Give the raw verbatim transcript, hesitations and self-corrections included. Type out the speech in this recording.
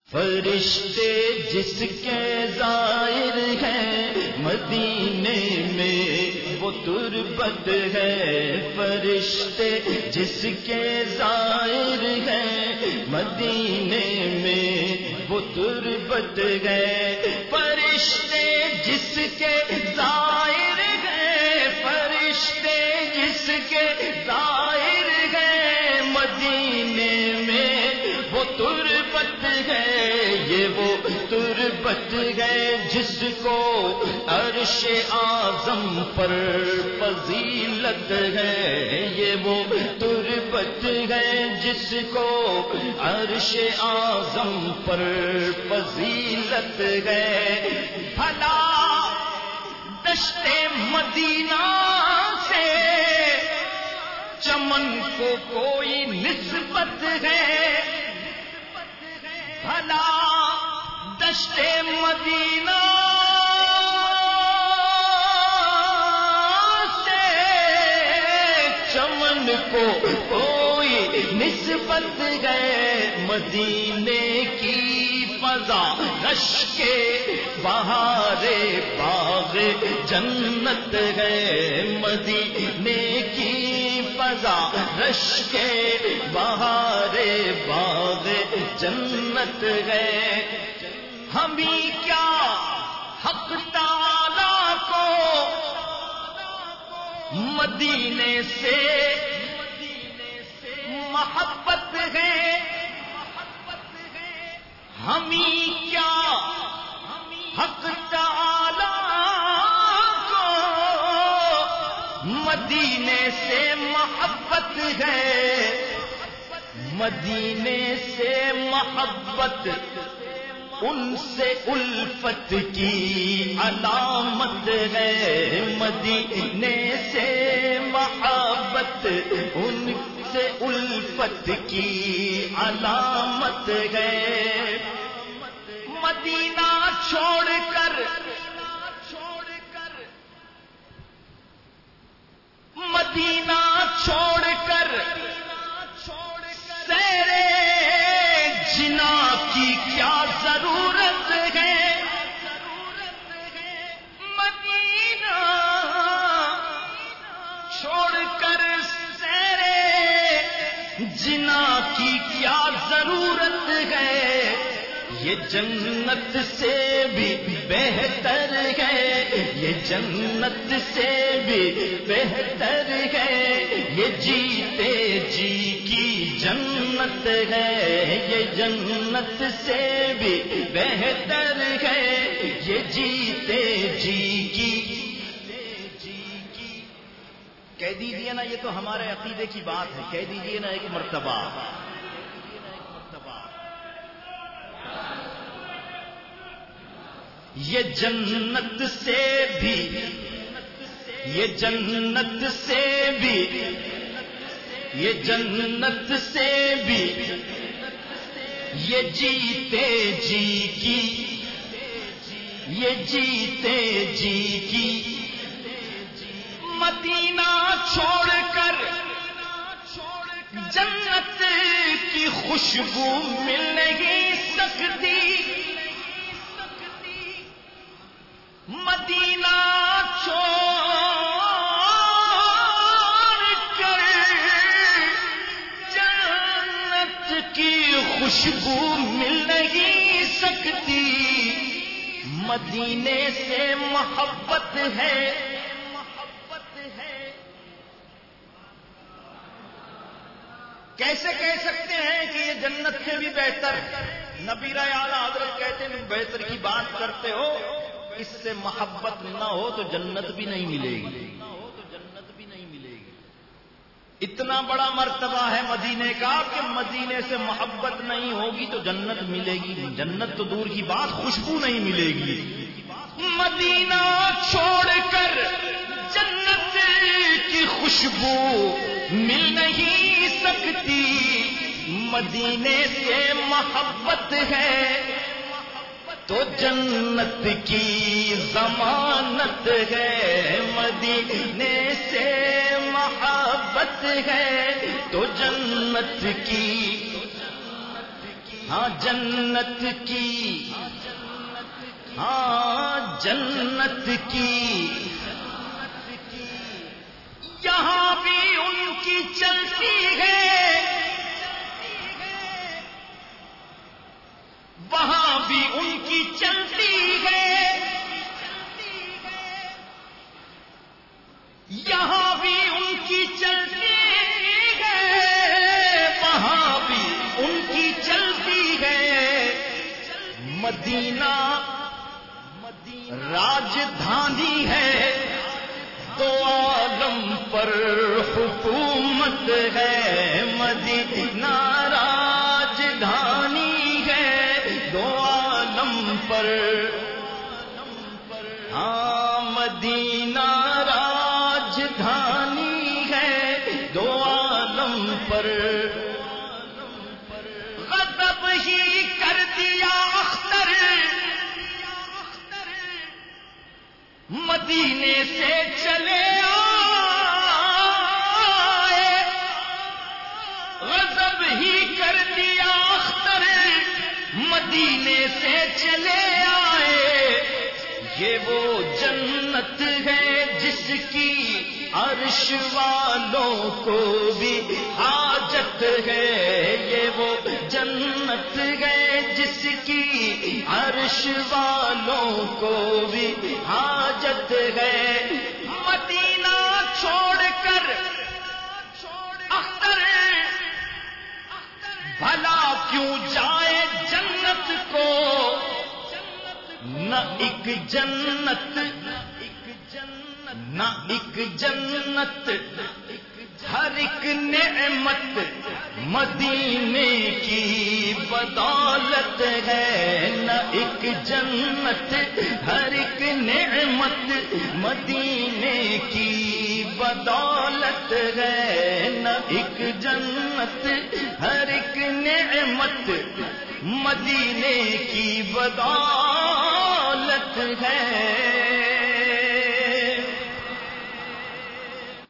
فرشتے جس کے ظاہر ہیں مدینے میں وہ تربت ہے، فرشتے جس کے ظاہر ہیں مدینے میں وہ تربت ہے، فرشتے جس کے ظاہر ہیں، فرشتے جس کے ظاہر ہیں مدینے میں وہ تربت ہے، یہ وہ تربت ہے جس کو عرش اعظم پر فضیلت ہے، یہ وہ تربت ہے جس کو عرش اعظم پر فضیلت ہے۔ بھلا دشت مدینہ سے چمن کو کوئی نسبت ہے، بھلا دشت مدینہ سے چمن کو کوئی نسبت ہے، مدینے کی فضا رش کے بہار باغ جنت ہے، مدینے کی فضا رش کے بہار باغ جنت ہے۔ ہمیں کیا حق تعالیٰ کو مدینے سے محبت ہے، ہمیں کیا حق تعالیٰ کو مدینے سے محبت ہے، مدینے سے محبت ان سے الفت کی علامت ہے، مدینے سے محبت ان سے الفت کی علامت ہے۔ مدینہ چھوڑ کر مدینہ چھوڑ کر سیرے جنا کی کیا ضرورت ہے، مدینہ چھوڑ کر سیرے جنا کی کیا ضرورت ہے، یہ جنت سے بھی بہتر ہے، یہ جنت سے بھی بہتر ہے، یہ جیتے جی کی جنت ہے، یہ جنت سے بھی بہتر ہے، یہ جیتے جی کی۔ کہہ دیجیے نا، یہ تو ہمارے عقیدے کی بات ہے، کہہ دیجیے نا ایک مرتبہ۔ یہ جنت سے بھی یہ جنت سے بھی یہ جنت سے بھی یہ جیتے جی کی یہ جیتے جی کی۔ مدینہ چھوڑ کر جنت کی خوشبو مل نہیں سکتی، مدینہ چھوڑ کر جنت کی خوشبو مل نہیں سکتی، مدینے سے محبت ہے۔ کیسے کہہ سکتے ہیں کہ یہ جنت سے بھی بہتر؟ نبی اعلیٰ حضرت کہتے ہیں بہتر کی بات کرتے ہو، اس سے محبت نہ ہو تو جنت بھی نہیں ملے گی، اتنا بڑا مرتبہ ہے مدینے کا کہ مدینے سے محبت نہیں ہوگی تو جنت ملے گی، جنت تو دور کی بات خوشبو نہیں ملے گی۔ مدینہ چھوڑ کر جنت کی خوشبو مل نہیں سکتی، مدینے سے محبت ہے تو جنت کی ضمانت ہے، مدینے سے محبت ہے تو جنت کی ہاں جنت کی، ہاں جنت کی، یہاں بھی ان کی چلتی ہے، وہاں بھی ان کی چلتی ہے، یہاں بھی ان کی چلتی ہے، وہاں بھی ان کی چلتی ہے۔ مدینہ راجدھانی ہے، دو عالم پر حکومت ہے۔ مدینہ راجدھانی ہے، دو عالم پر، ہاں مدینہ راجدھانی ہے، دو عالم پر۔ غضب ہی کر دیا اختر مدینے سے چلے آئے، غضب ہی کر دیا اختر مدینے سے چلے آئے۔ یہ وہ جنت ہے جس کی عرش والوں کو بھی حاجت ہے، یہ وہ جنت ہے جس کی عرش والوں کو بھی حاجت ہے۔ مدینہ چھوڑ کر اختر بھلا کیوں جائے جنت کو، نہ ایک جنت، نہ ایک جنت، ہر ایک نعمت مدینے کی بدولت ہے، نہ ایک جنت، ہر ایک نعمت مدینے کی بدولت ہے، نہ ایک جنت، ہر ایک نعمت مدینے کی بدولت